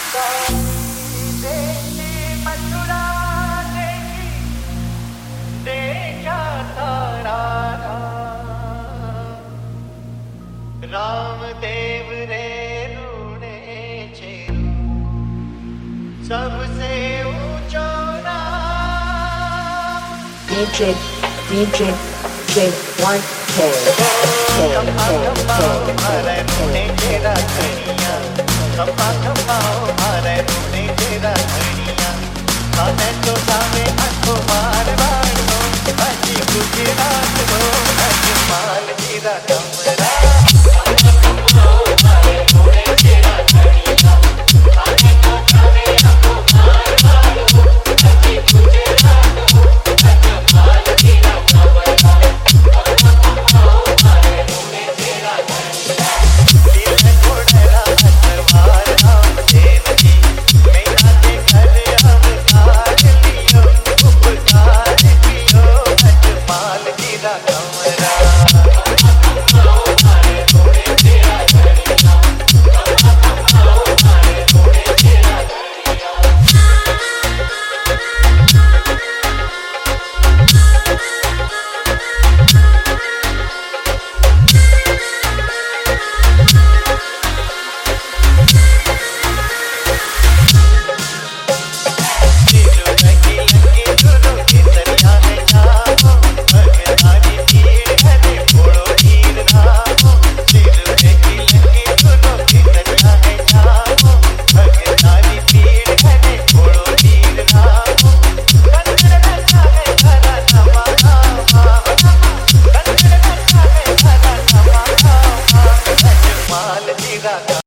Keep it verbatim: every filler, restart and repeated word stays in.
रामदेव रे रूणे छेरू सबसे ऊंचो नाम डीजे डीजे जे वन के खम्मा खम्माओ मारे रूणे तेरा धनिया खम्मा खम्माओ मारे रूणे तेरा धनिया खाने तो सामे आंखों मार मार दो बाजी गुजरात दो अजमाल तेरा कमरा गा